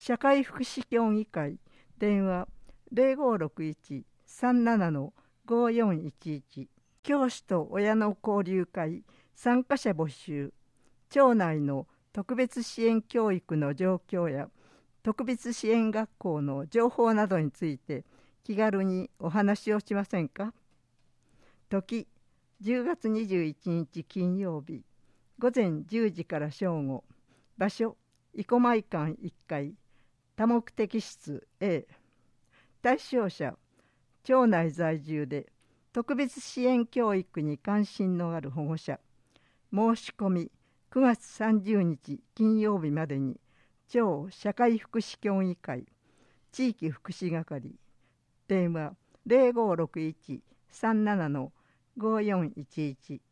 社会福祉協議会電話0561-37-5411教師と親の交流会参加者募集。町内の特別支援教育の状況や特別支援学校の情報などについて気軽にお話をしませんか。時10月21日金曜日午前10時から正午。場所生駒会館1階多目的室 A。 対象者町内在住で特別支援教育に関心のある保護者。申し込み9月30日金曜日までに町社会福祉協議会地域福祉係電話0561-37-5411